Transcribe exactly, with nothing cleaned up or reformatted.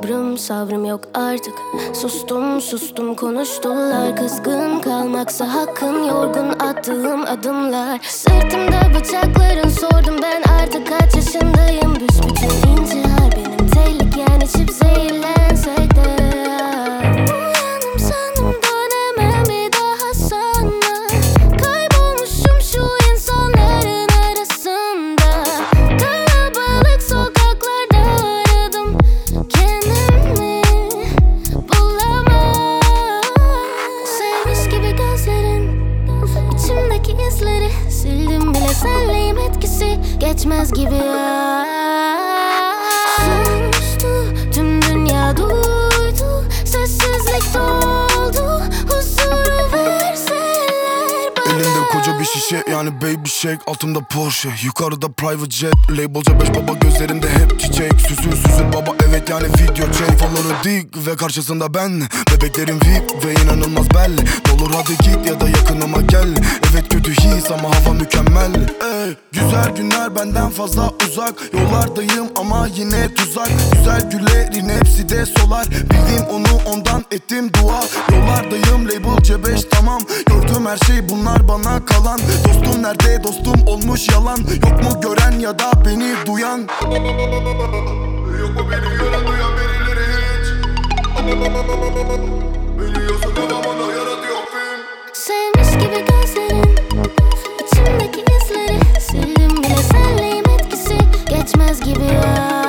sabrım sabrım yok artık. Sustum sustum konuştular. Kızgın kalmaksa hakkın, yorgun attığım adımlar. Sırtımda bıçakların, sordum ben artık kaç yaşındayım. Büsbütün intihar benim tehlikem, içip zehirlensek de. Uyandım sandım dönemem bir daha sana. Kaybolmuşum şu insanların arasında. Kalabalık sokaklarda aradım kendimi, bulamam. Sevmiş gibi gözlerin, içimdeki izleri sildim bile, senleyim etkisi geçmez gibi ya. Sustu, tüm dünya duydu, sessizlik doldu, huzuru verseler bana. Elimde koca bir şişe, yani baby shake. Altımda Porsche, yukarıda private jet. Labelca beş baba, gözlerinde hep çiçek. Süzül süzül baba, evet yani video çek. Falları dik ve karşısında ben. Bebeklerim V I P ve inanılmaz belli. Olur hadi git ya da yakınıma gel. Evet kötü his ama hava mükemmel. Ey, güzel günler benden fazla uzak. Yollardayım ama yine tuzak. Güzel güllerin hepsi de solar. Bildiğim onu ondan ettim dua. Yollardayım label C beş tamam. Gördüğüm her şey bunlar bana kalan. Dostum nerede, dostum olmuş yalan. Yok mu gören ya da beni duyan? Yok mu beni gören, duyan birileri hiç? Biliyorsun devamında yaratıyor film. Sevmiş gibi gözlerin, içimdeki izleri sildim bile, senleyim etkisi geçmez gibi ya.